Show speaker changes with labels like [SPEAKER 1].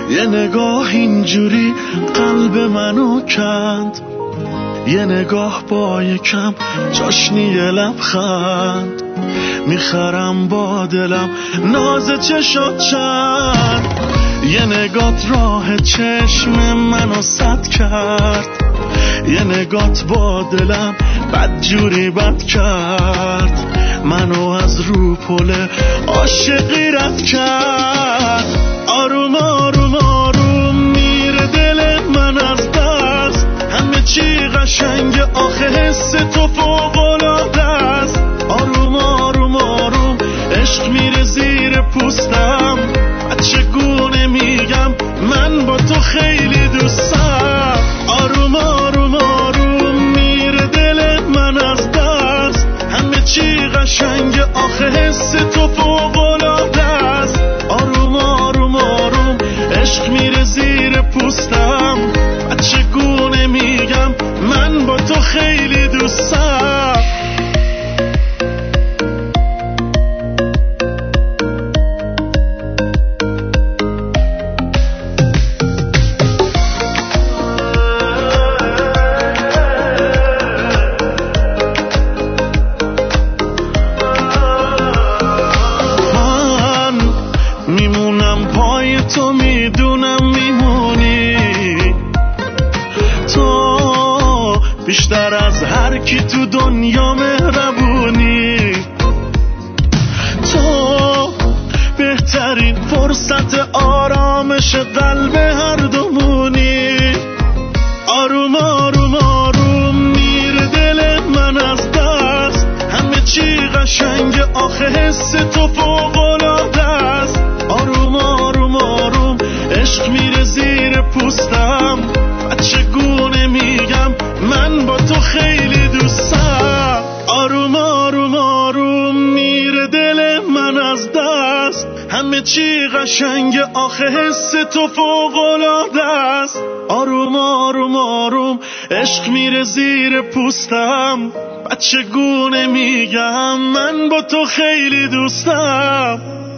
[SPEAKER 1] یه نگاه اینجوری قلب منو کند، یه نگاه با یکم چاشنی لبخند، میخرم با دلم ناز چشات چند. یه نگات راه چشم منو سد کرد، یه نگات با دلم بدجوری بد کرد، منو از رو پله عاشقی رد کرد. آروم آروم آروم میره دل من از دست، همه چی قشنگ آخه حس تو فوق‌العاده است. آروم آروم آروم عشق میره زیر پوستم، چگونه میگم من با تو خیلی دوستم. آروم آروم آروم میره دل من از دست، همه چی قشنگ آخه حس تو فوق‌العاده است. آروم آروم آروم عشق میره زیر پوستم، چگونه میگم من با تو خیلی دوستم. تو میدونم میمونی، تو بیشتر از هر کی تو دنیا مهربونی، تو بهترین فرصت آرامش قلب هر دومونی. آروم آروم آروم میره دل من از دست، همه چی قشنگ آخه حس تو فوق‌العاده است. آروم آروم آروم عشق میره زیر پوستم، چگونه میگم من با تو خیلی دوستم. آروم آروم آروم میره دل من از دست، همه چی قشنگ آخه حس تو فوق‌العاده است. آروم آروم آروم عشق میره زیر پوستم، چگونه میگم من با تو خیلی دوستم.